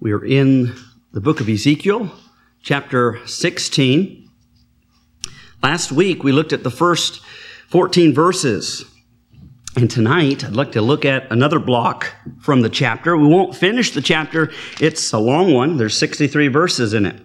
We are in the book of Ezekiel, chapter 16. Last week, we looked at the first 14 verses. And tonight, I'd like to look at another block from the chapter. We won't finish the chapter. It's a long one. There's 63 verses in it.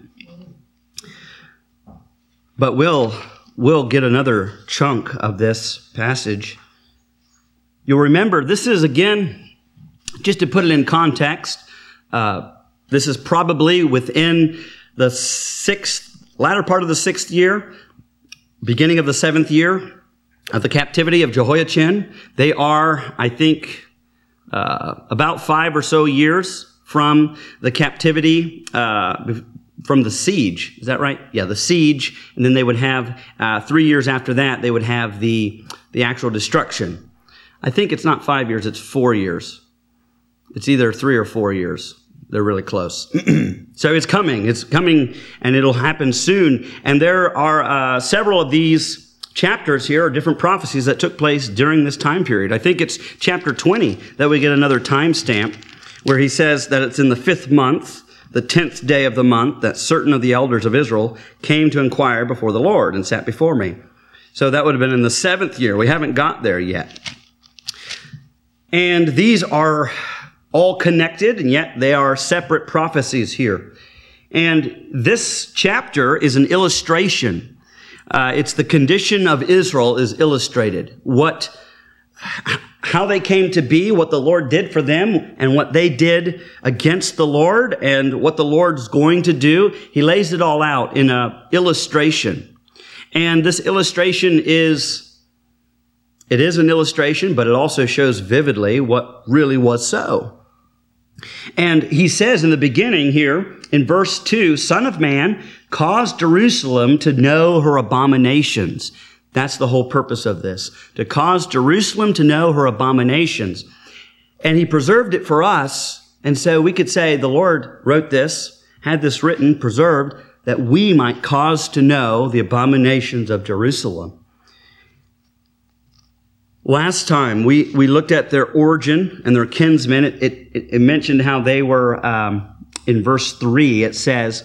But we'll get another chunk of this passage. You'll remember, this is, again, just to put it in context, this is probably within the latter part of the 6th year, beginning of the 7th year of the captivity of Jehoiachin. They are, I think, about 5 or so years from the captivity, from the siege. Is that right? Yeah, the siege. And then they would have, 3 years after that, they would have the actual destruction. I think it's not 5 years, it's 4 years. It's either 3 or 4 years. They're really close. So it's coming, and it'll happen soon. And there are several of these chapters here, are different prophecies that took place during this time period. I think it's chapter 20 that we get another timestamp where he says that it's in the 5th month, the 10th day of the month, that certain of the elders of Israel came to inquire before the Lord and sat before me. So that would have been in the 7th year. We haven't got there yet. And these are all connected, and yet they are separate prophecies here. And this chapter is an illustration. It's the condition of Israel is illustrated. How they came to be, what the Lord did for them, and what they did against the Lord, and what the Lord's going to do. He lays it all out in an illustration. And this illustration it is an illustration, but it also shows vividly what really was so. And he says in the beginning here, in verse 2, Son of man, cause Jerusalem to know her abominations. That's the whole purpose of this, to cause Jerusalem to know her abominations. And he preserved it for us. And so we could say the Lord wrote this, had this written, preserved, that we might cause to know the abominations of Jerusalem. Last time, we looked at their origin and their kinsmen. It mentioned how they were, in verse 3, it says,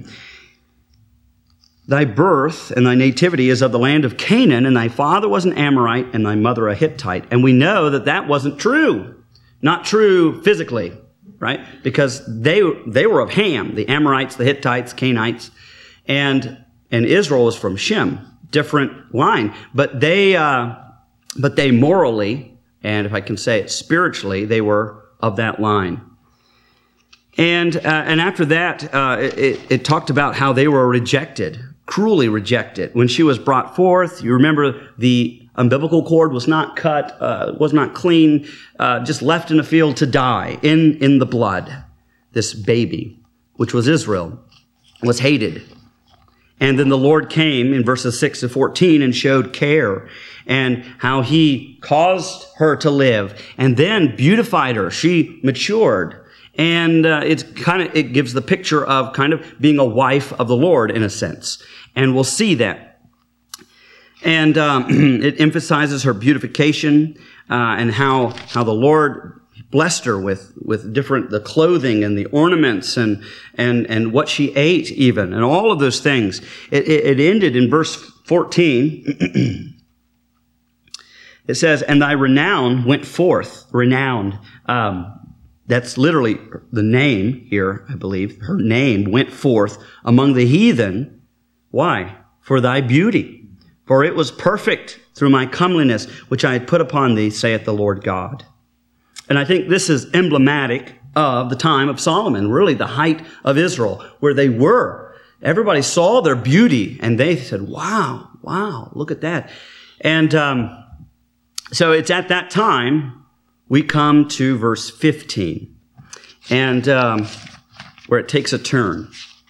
Thy birth and thy nativity is of the land of Canaan, and thy father was an Amorite, and thy mother a Hittite. And we know that wasn't true. Not true physically, right? Because they were of Ham, the Amorites, the Hittites, Canaanites, and Israel was from Shem, different line. But they morally, and if I can say it spiritually, they were of that line. And after that, it talked about how they were rejected, cruelly rejected. When she was brought forth, you remember the umbilical cord was not cut, was not clean, just left in a field to die in the blood. This baby, which was Israel, was hated. And then the Lord came in verses 6 to 14 and showed care and how he caused her to live and then beautified her. She matured. And it gives the picture of kind of being a wife of the Lord in a sense. And we'll see that. And it emphasizes her beautification and how the Lord blessed her with the clothing and the ornaments and what she ate even, and all of those things. It ended in verse 14. It says, and thy renown went forth. Renowned. That's literally the name here, I believe. Her name went forth among the heathen. Why? For thy beauty. For it was perfect through my comeliness, which I had put upon thee, saith the Lord God. And I think this is emblematic of the time of Solomon, really the height of Israel, where they were. Everybody saw their beauty, and they said, wow, look at that. And so it's at that time we come to verse 15, and where it takes a turn.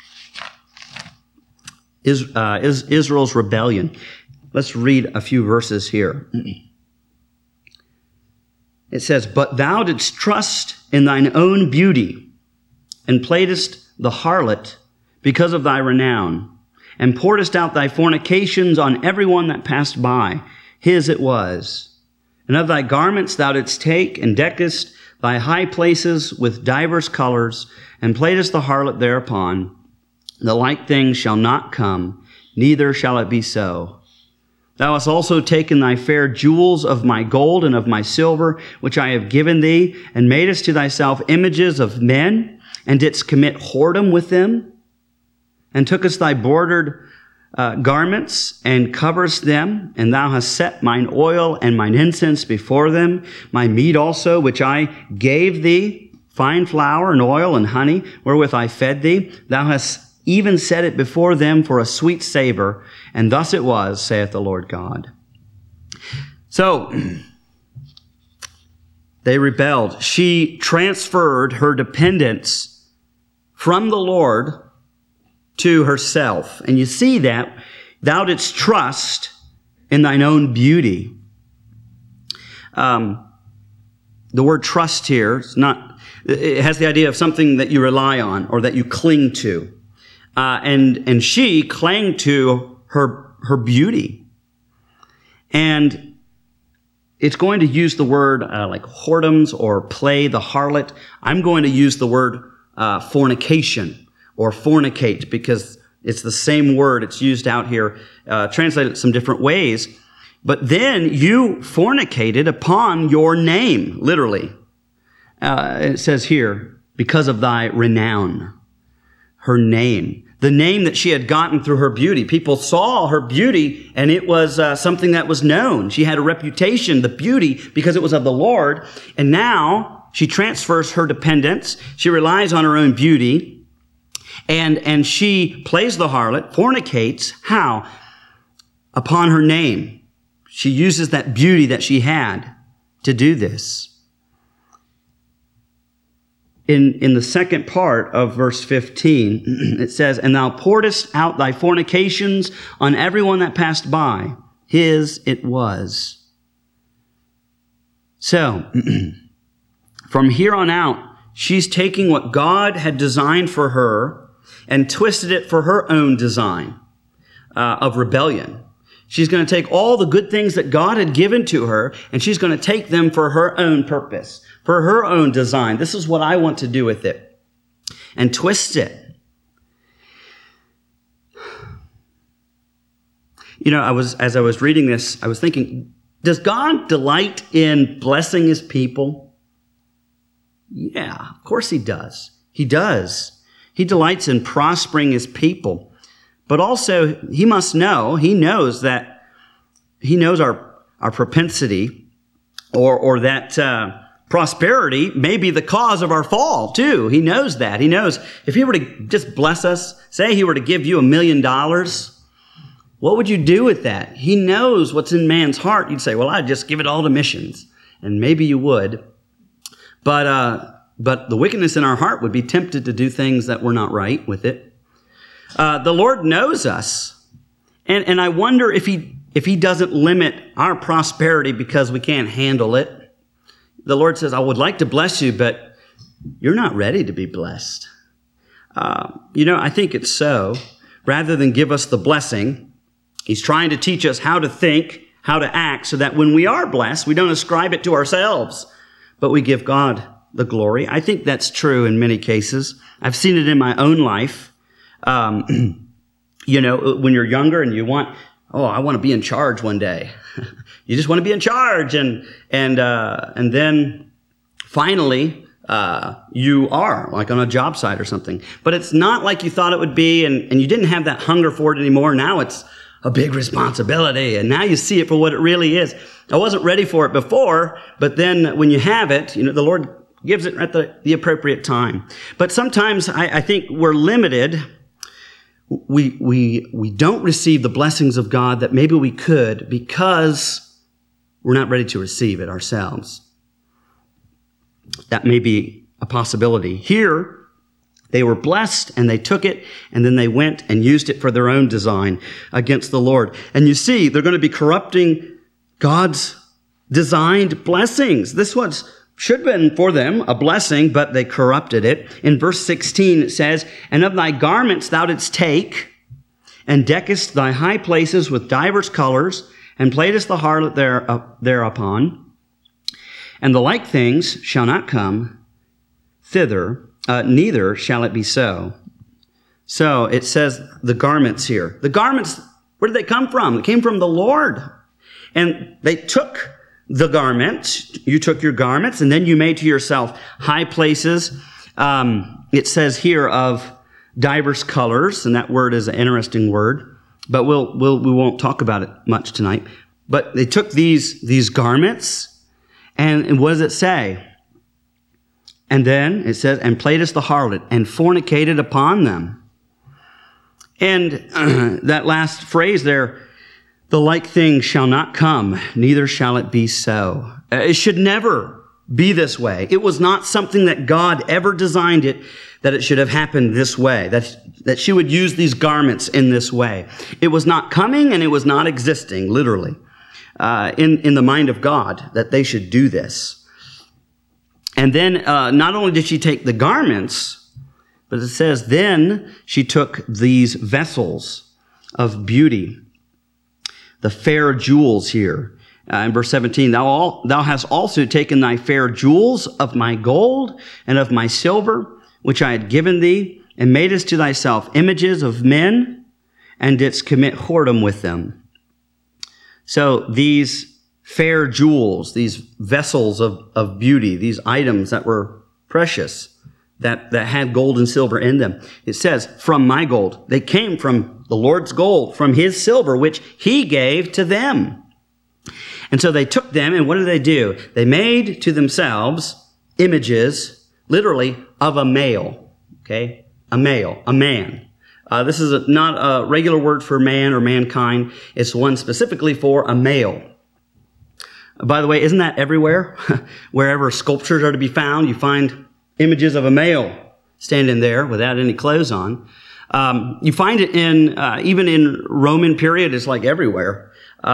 Israel's rebellion. Let's read a few verses here. It says, But thou didst trust in thine own beauty, and playedst the harlot because of thy renown, and pouredst out thy fornications on every one that passed by. His it was. And of thy garments thou didst take, and deckedst thy high places with divers colors, and playedest the harlot thereupon. The like thing shall not come, neither shall it be so. Thou hast also taken thy fair jewels of my gold and of my silver, which I have given thee, and madest to thyself images of men, and didst commit whoredom with them, and tookest thy bordered garments, and coverest them, and thou hast set mine oil and mine incense before them, my meat also, which I gave thee, fine flour and oil and honey, wherewith I fed thee. Thou hast even set it before them for a sweet savor, and thus it was, saith the Lord God. So, they rebelled. She transferred her dependence from the Lord to herself. And you see that thou didst trust in thine own beauty. The word trust here is not, it has the idea of something that you rely on or that you cling to. And she clung to her beauty. And it's going to use the word like whoredoms or play the harlot. I'm going to use the word fornication or fornicate, because it's the same word. It's used out here, translated some different ways. But then you fornicated upon your name, literally. It says here, because of thy renown, her name. The name that she had gotten through her beauty. People saw her beauty, and it was something that was known. She had a reputation, the beauty, because it was of the Lord. And now she transfers her dependence. She relies on her own beauty. And she plays the harlot, fornicates. How? Upon her name. She uses that beauty that she had to do this. In the second part of verse 15, it says, and thou pouredest out thy fornications on everyone that passed by. His it was. So, from here on out, she's taking what God had designed for her and twisted it for her own design of rebellion. She's going to take all the good things that God had given to her, and she's going to take them for her own purpose, for her own design. This is what I want to do with it. And twist it. You know, as I was reading this, I was thinking, does God delight in blessing his people? Yeah, of course he does. He does. He delights in prospering his people. But also, he must know, he knows our propensity, or that prosperity may be the cause of our fall, too. He knows that. He knows if he were to just bless us, say he were to give you $1 million, what would you do with that? He knows what's in man's heart. You'd say, well, I'd just give it all to missions. And maybe you would. But the wickedness in our heart would be tempted to do things that were not right with it. The Lord knows us. And I wonder if he doesn't limit our prosperity because we can't handle it. The Lord says, I would like to bless you, but you're not ready to be blessed. I think it's so. Rather than give us the blessing, he's trying to teach us how to think, how to act, so that when we are blessed, we don't ascribe it to ourselves, but we give God the glory. I think that's true in many cases. I've seen it in my own life. When you're younger and you want, I want to be in charge one day. You just want to be in charge, and then finally you are, like on a job site or something. But it's not like you thought it would be, and you didn't have that hunger for it anymore. Now it's a big responsibility, and now you see it for what it really is. I wasn't ready for it before, but then when you have it, the Lord gives it at the appropriate time. But sometimes I think we're limited. We don't receive the blessings of God that maybe we could because we're not ready to receive it ourselves. That may be a possibility. Here, they were blessed and they took it, and then they went and used it for their own design against the Lord. And you see, they're going to be corrupting God's designed blessings. This should have been for them a blessing, but they corrupted it. In verse 16 it says, and of thy garments thou didst take, and deckest thy high places with divers colors, and playedest the harlot thereupon. And the like things shall not come thither, neither shall it be so. So it says the garments here. The garments, where did they come from? It came from the Lord. And they took the garments. You took your garments, and then you made to yourself high places. It says here of diverse colors, and that word is an interesting word, but we won't talk about it much tonight. But they took these garments, and what does it say? And then it says, and played as the harlot, and fornicated upon them. And that last phrase there, the like thing shall not come, neither shall it be so. It should never be this way. It was not something that God ever designed it, that it should have happened this way, that she would use these garments in this way. It was not coming, and it was not existing, literally, in the mind of God, that they should do this. And then not only did she take the garments, but it says, then she took these vessels of beauty, the fair jewels here. In verse 17, thou hast also taken thy fair jewels of my gold and of my silver, which I had given thee, and madest to thyself images of men, and didst commit whoredom with them. So these fair jewels, these vessels of beauty, these items that were precious, that had gold and silver in them. It says, from my gold. They came from the Lord's gold, from his silver, which he gave to them. And so they took them, and what did they do? They made to themselves images, literally, of a male. Okay? A male, a man. This is not a regular word for man or mankind. It's one specifically for a male. By the way, isn't that everywhere? Wherever sculptures are to be found, you find images of a male standing there without any clothes on. You find it in, even in Roman period, it's like everywhere.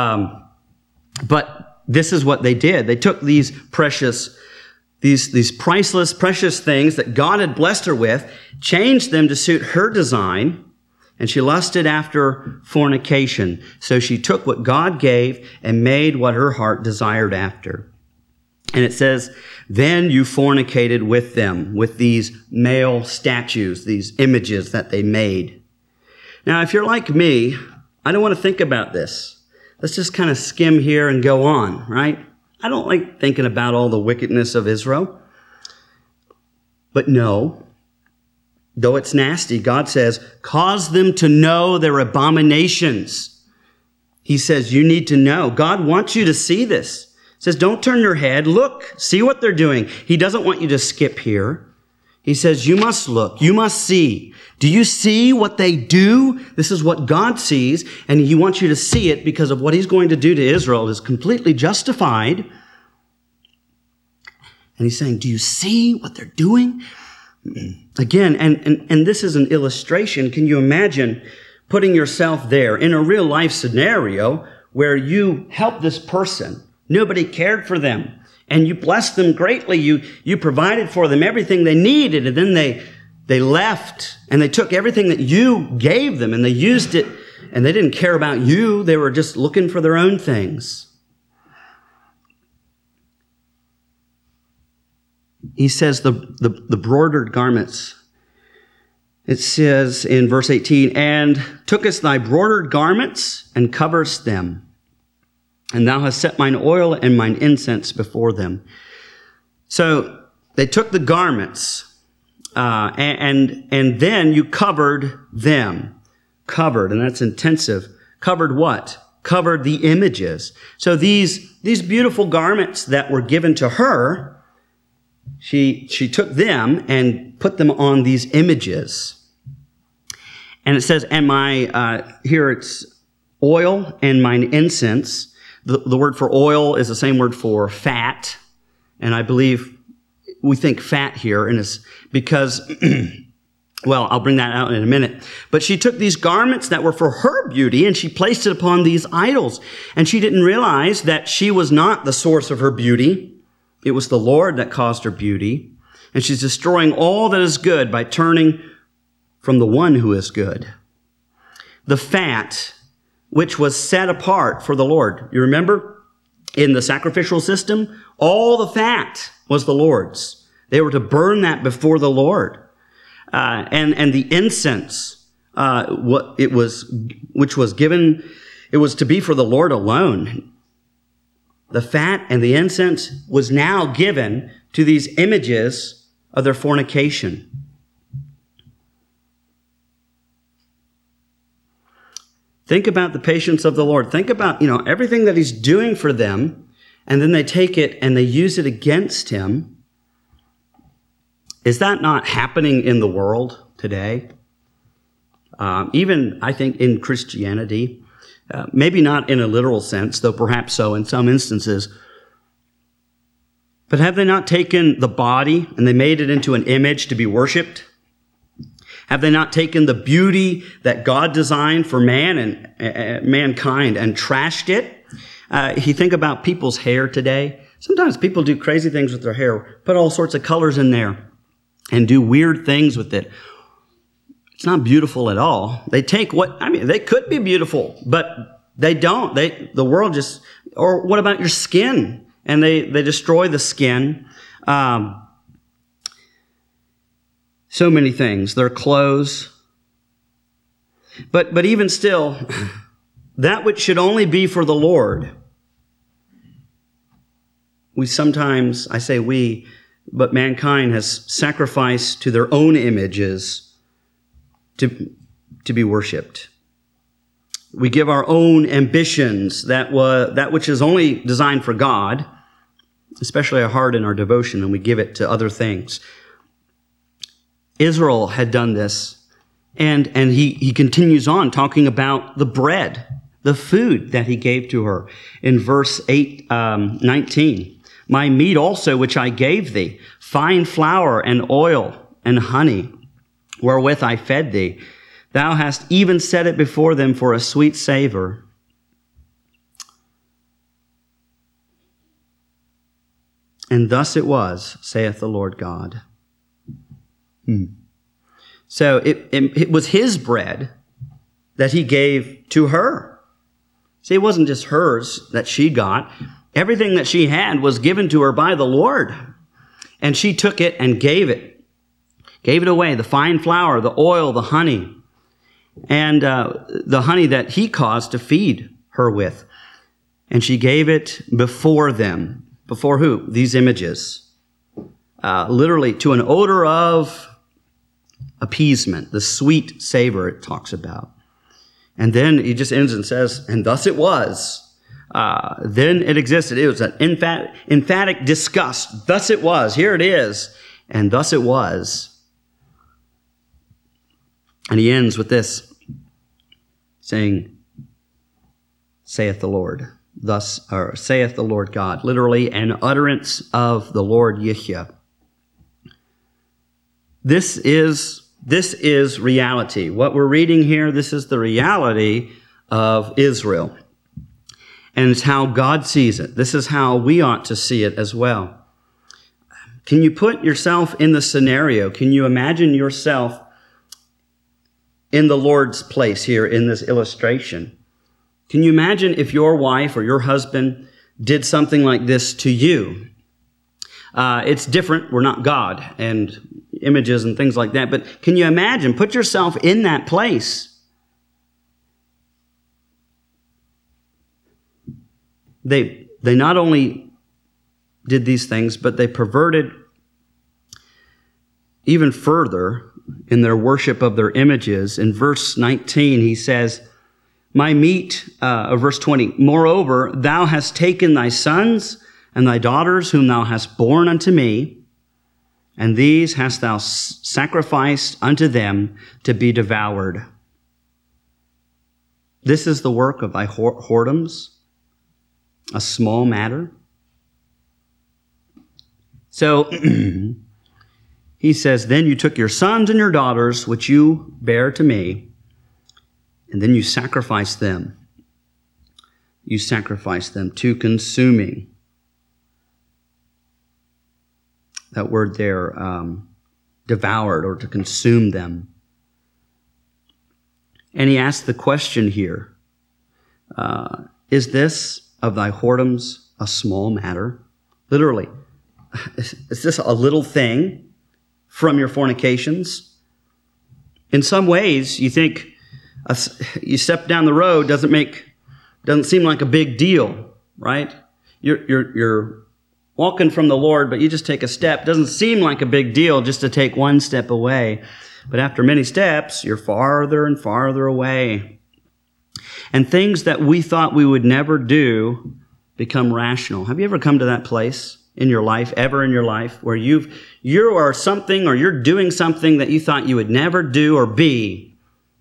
But this is what they did. They took these precious, these priceless, precious things that God had blessed her with, changed them to suit her design, and she lusted after fornication. So she took what God gave and made what her heart desired after. And it says, then you fornicated with them, with these male statues, these images that they made. Now, if you're like me, I don't want to think about this. Let's just kind of skim here and go on, right? I don't like thinking about all the wickedness of Israel. But no, though it's nasty, God says, cause them to know their abominations. He says, you need to know. God wants you to see this. He says, don't turn your head. Look, see what they're doing. He doesn't want you to skip here. He says, you must look. You must see. Do you see what they do? This is what God sees, and he wants you to see it because of what he's going to do to Israel is completely justified. And he's saying, do you see what they're doing? Again, and this is an illustration. Can you imagine putting yourself there in a real life scenario where you help this person? Nobody cared for them. And you blessed them greatly. You provided for them everything they needed. And then they left and they took everything that you gave them and they used it. And they didn't care about you. They were just looking for their own things. He says the broidered garments. It says in verse 18, and tookest thy broidered garments and coverest them. And thou hast set mine oil and mine incense before them. So they took the garments, and then you covered them. Covered, and that's intensive. Covered what? Covered the images. So these beautiful garments that were given to her, she took them and put them on these images. And it says, and here it's oil and mine incense. The word for oil is the same word for fat. And I believe we think fat here, and it's because, well, I'll bring that out in a minute. But she took these garments that were for her beauty, and she placed it upon these idols. And she didn't realize that she was not the source of her beauty. It was the Lord that caused her beauty. And she's destroying all that is good by turning from the one who is good. The fat, which was set apart for the Lord. You remember? in the sacrificial system, all the fat was the Lord's. They were to burn that before the Lord. And the incense, which was given, it was to be for the Lord alone. The fat and the incense was now given to these images of their fornication. Think about the patience of the Lord. Think about, everything that he's doing for them, and then they take it and they use it against him. Is that not happening in the world today? Even, I think, in Christianity. Maybe not in a literal sense, though perhaps so in some instances. But have they not taken the body and they made it into an image to be worshipped? Have they not taken the beauty that God designed for man and mankind and trashed it? You think about people's hair today. Sometimes people do crazy things with their hair, put all sorts of colors in there and do weird things with it. It's not beautiful at all. They take they could be beautiful, but they don't. The world just, or what about your skin? And they destroy the skin. So many things. Their clothes. But even still, that which should only be for the Lord, we sometimes, I say we, but mankind has sacrificed to their own images to be worshipped. We give our own ambitions, that which is only designed for God, especially our heart and our devotion, and we give it to other things. Israel had done this, and he continues on talking about the bread, the food that he gave to her in verse 19. My meat also which I gave thee, fine flour and oil and honey, wherewith I fed thee. Thou hast even set it before them for a sweet savor. And thus it was, saith the Lord God. So it was his bread that he gave to her. See, it wasn't just hers that she got. Everything that she had was given to her by the Lord. And she took it and gave it away, the fine flour, the oil, the honey, and the honey that he caused to feed her with. And she gave it before them. Before who? These images. Literally to an odor of appeasement, the sweet savor it talks about. And then he just ends and says, and thus it was. Then it existed. It was an emphatic disgust. Thus it was. Here it is. And thus it was. And he ends with this, saying, saith the Lord. Thus, or saith the Lord God. Literally, an utterance of the Lord Yihya. This is reality. What we're reading here, this is the reality of Israel. And it's how God sees it. This is how we ought to see it as well. Can you put yourself in the scenario? Can you imagine yourself in the Lord's place here in this illustration? Can you imagine if your wife or your husband did something like this to you? It's different. We're not God and images and things like that. But can you imagine? Put yourself in that place. They not only did these things, but they perverted even further in their worship of their images. In verse 19, he says, my meat, verse 20, moreover, thou hast taken thy sons and thy daughters whom thou hast borne unto me, and these hast thou sacrificed unto them to be devoured. This is the work of thy whoredoms, a small matter. So he says, then you took your sons and your daughters, which you bare to me, and then you sacrificed them. You sacrificed them to consuming. That word there, devoured, or to consume them. And he asks the question here, is this of thy whoredoms a small matter. Literally. Is this a little thing from your fornications? In some ways, you think you step down the road doesn't seem like a big deal, right? You're walking from the Lord, but you just take a step. Doesn't seem like a big deal just to take one step away. But after many steps, you're farther and farther away. And things that we thought we would never do become rational. Have you ever come to that place in your life, ever in your life, where you are something or you're doing something that you thought you would never do or be?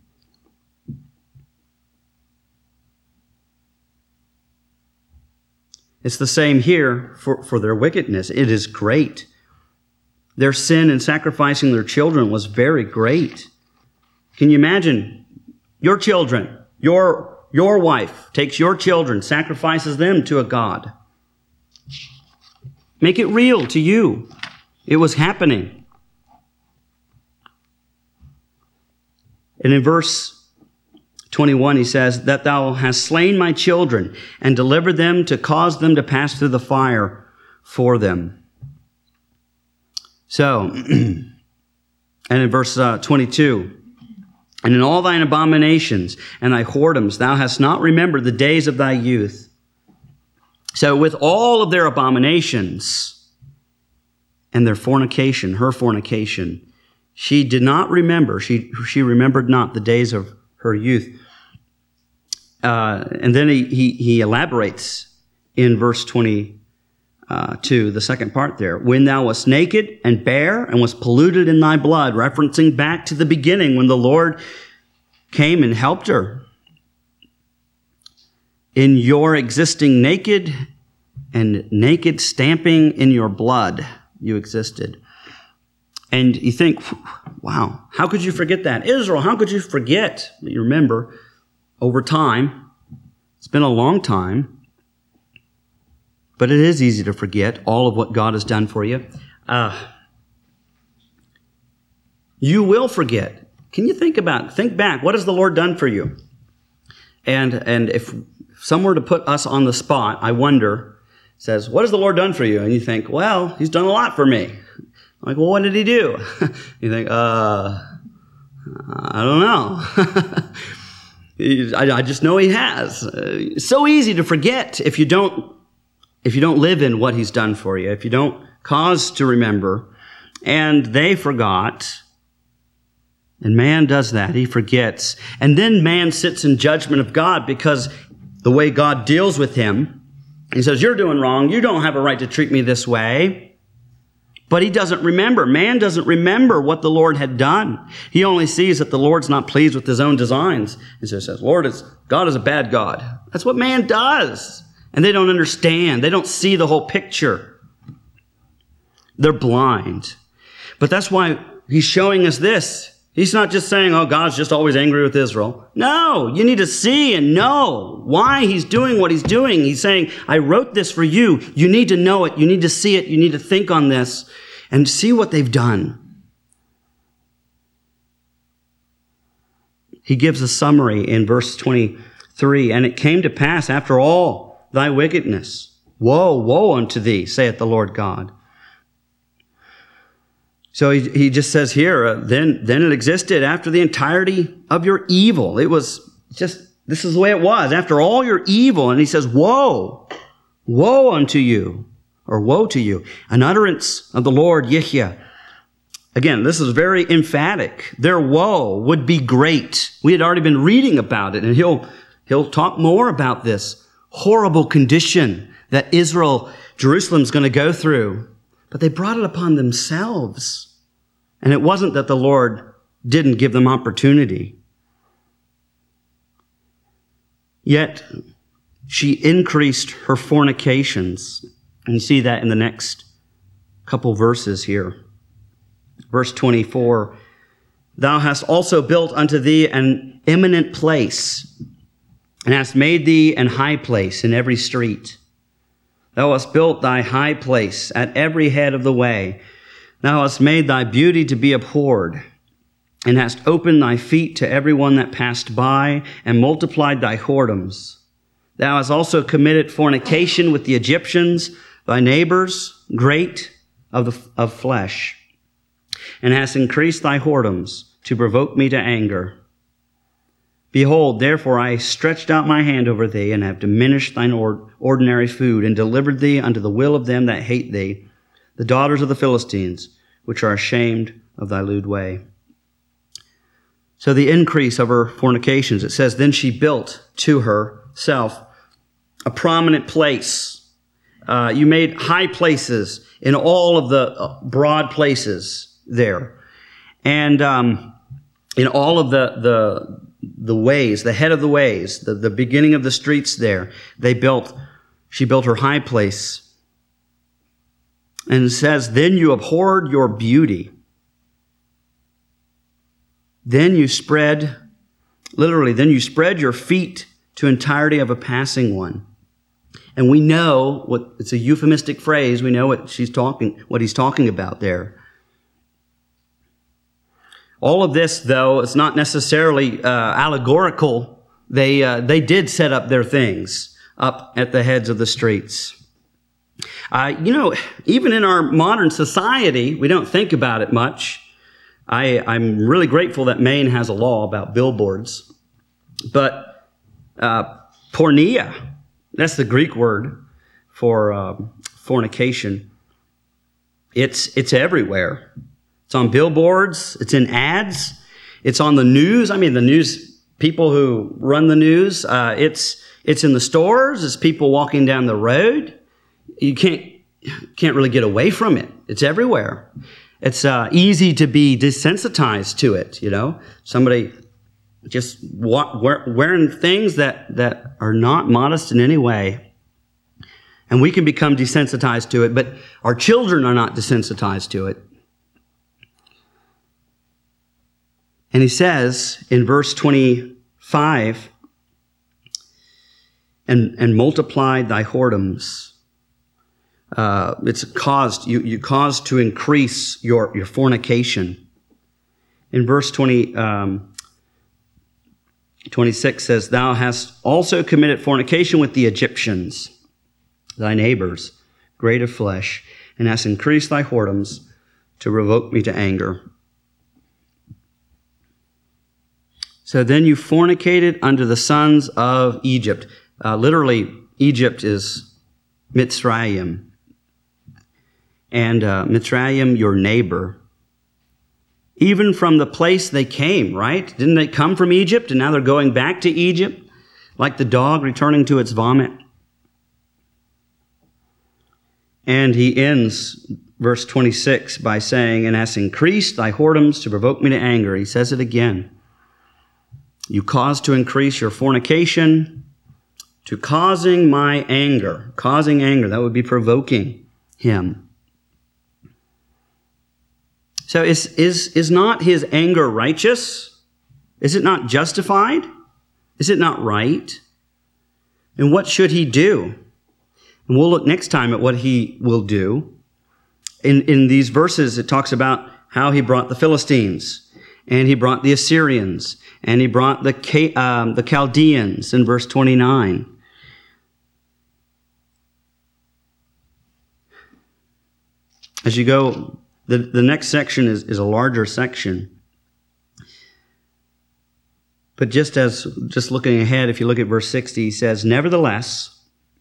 It's the same here for their wickedness. It is great. Their sin in sacrificing their children was very great. Can you imagine your children, your wife takes your children, sacrifices them to a god? Make it real to you. It was happening. And in verse 21, he says, that thou hast slain my children and delivered them to cause them to pass through the fire for them. So, and in verse 22, and in all thine abominations and thy whoredoms, thou hast not remembered the days of thy youth. So with all of their abominations and their fornication, her fornication, she did not remember. She remembered not the days of her youth. And then he elaborates in verse 22, the second part there. When thou wast naked and bare and was polluted in thy blood, referencing back to the beginning when the Lord came and helped her. In your existing naked and naked stamping in your blood, you existed. And you think, wow, how could you forget that? Israel, how could you forget? But you remember, over time, it's been a long time, but it is easy to forget all of what God has done for you. You will forget. Can you think back, what has the Lord done for you? And if someone were to put us on the spot, I wonder, says, what has the Lord done for you? And you think, well, he's done a lot for me. Like, well, what did he do? You think, I don't know. I just know he has. It's so easy to forget if you don't live in what he's done for you, if you don't cause to remember. And they forgot. And man does that. He forgets. And then man sits in judgment of God because the way God deals with him, he says, you're doing wrong. You don't have a right to treat me this way. But he doesn't remember. Man doesn't remember what the Lord had done. He only sees that the Lord's not pleased with his own designs. He says, God is a bad God. That's what man does. And they don't understand. They don't see the whole picture. They're blind. But that's why he's showing us this. He's not just saying, oh, God's just always angry with Israel. No, you need to see and know why he's doing what he's doing. He's saying, I wrote this for you. You need to know it. You need to see it. You need to think on this and see what they've done. He gives a summary in verse 23. And it came to pass after all thy wickedness. Woe, woe unto thee, saith the Lord God. So he just says here, then it existed after the entirety of your evil. It was just, this is the way it was. After all your evil, and he says, woe, woe unto you, or woe to you. An utterance of the Lord, Yihya. Again, this is very emphatic. Their woe would be great. We had already been reading about it, and he'll talk more about this horrible condition that Jerusalem's going to go through. But they brought it upon themselves. And it wasn't that the Lord didn't give them opportunity. Yet, she increased her fornications. And you see that in the next couple verses here. Verse 24, thou hast also built unto thee an eminent place, and hast made thee an high place in every street. Thou hast built thy high place at every head of the way. Thou hast made thy beauty to be abhorred, and hast opened thy feet to every one that passed by, and multiplied thy whoredoms. Thou hast also committed fornication with the Egyptians, thy neighbors, great of flesh, and hast increased thy whoredoms to provoke me to anger. Behold, therefore I stretched out my hand over thee, and have diminished thine ordinary food, and delivered thee unto the will of them that hate thee, the daughters of the Philistines, which are ashamed of thy lewd way. So the increase of her fornications, it says, then she built to herself a prominent place. You made high places in all of the broad places there. And in all of the ways, the head of the ways, the beginning of the streets there, she built her high place. And it says, then you abhorred your beauty. Then you spread your feet to entirety of a passing one. And we know it's a euphemistic phrase. We know what he's talking about there. All of this, though, is not necessarily allegorical. They did set up their things up at the heads of the streets. Even in our modern society, we don't think about it much. I'm really grateful that Maine has a law about billboards. But porneia, that's the Greek word for fornication. It's everywhere. It's on billboards. It's in ads. It's on the news. I mean, the news people who run the news. It's in the stores. It's people walking down the road. You can't really get away from it. It's everywhere. It's easy to be desensitized to it. Somebody just wearing things that are not modest in any way. And we can become desensitized to it, but our children are not desensitized to it. And he says in verse 25, and multiplied thy whoredoms. It's caused, you caused to increase your fornication. In verse 26 says, thou hast also committed fornication with the Egyptians, thy neighbors, great of flesh, and hast increased thy whoredoms to provoke me to anger. So then you fornicated unto the sons of Egypt. Literally, Egypt is Mitzrayim. And Mitzrayim, your neighbor. Even from the place they came, right? Didn't they come from Egypt and now they're going back to Egypt? Like the dog returning to its vomit. And he ends verse 26 by saying, and hast increased thy whoredoms to provoke me to anger. He says it again. You caused to increase your fornication to causing my anger. Causing anger, that would be provoking him. So is not his anger righteous? Is it not justified? Is it not right? And what should he do? And we'll look next time at what he will do. In these verses, it talks about how he brought the Philistines, and he brought the Assyrians, and he brought the Chaldeans in verse 29. As you go, the next section is a larger section. But just looking ahead, if you look at verse 60, he says, nevertheless,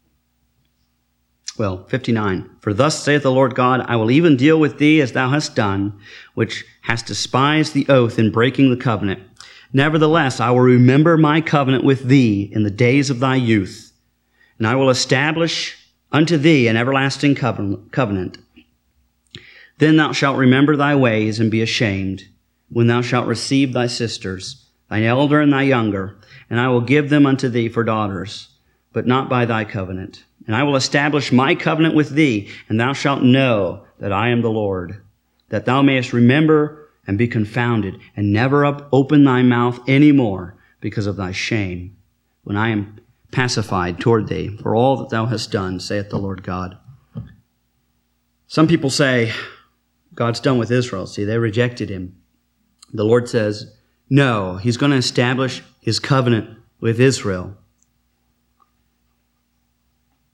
59. For thus saith the Lord God, I will even deal with thee as thou hast done, which hast despised the oath in breaking the covenant. Nevertheless, I will remember my covenant with thee in the days of thy youth, and I will establish unto thee an everlasting covenant. Then thou shalt remember thy ways and be ashamed, when thou shalt receive thy sisters, thine elder and thy younger, and I will give them unto thee for daughters, but not by thy covenant. And I will establish my covenant with thee, and thou shalt know that I am the Lord, that thou mayest remember and be confounded, and never open thy mouth any more because of thy shame, when I am pacified toward thee for all that thou hast done, saith the Lord God. Some people say, God's done with Israel. See, they rejected him. The Lord says, no, he's going to establish his covenant with Israel.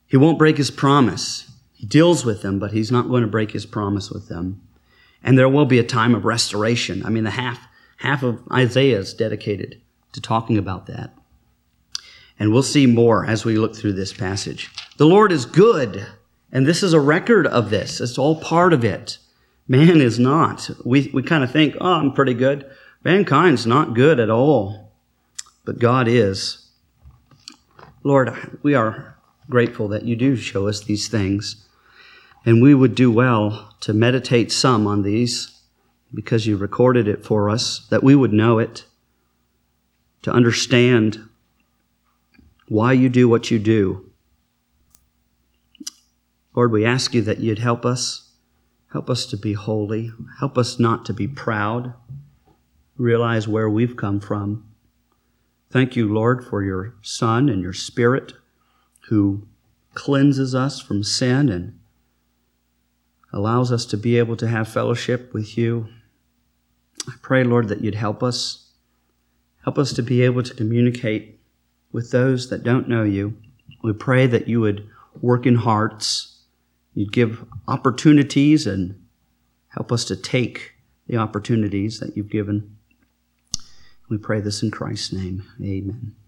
He won't break his promise. He deals with them, but he's not going to break his promise with them. And there will be a time of restoration. I mean, the half of Isaiah is dedicated to talking about that. And we'll see more as we look through this passage. The Lord is good, and this is a record of this. It's all part of it. Man is not. We kind of think, oh, I'm pretty good. Mankind's not good at all, but God is. Lord, we are grateful that you do show us these things, and we would do well to meditate some on these because you recorded it for us, that we would know it, to understand why you do what you do. Lord, we ask you that you'd help us to be holy, help us not to be proud, realize where we've come from. Thank you, Lord, for your Son and your Spirit who cleanses us from sin and allows us to be able to have fellowship with you. I pray, Lord, that you'd help us to be able to communicate with those that don't know you. We pray that you would work in hearts. You'd give opportunities and help us to take the opportunities that you've given. We pray this in Christ's name. Amen.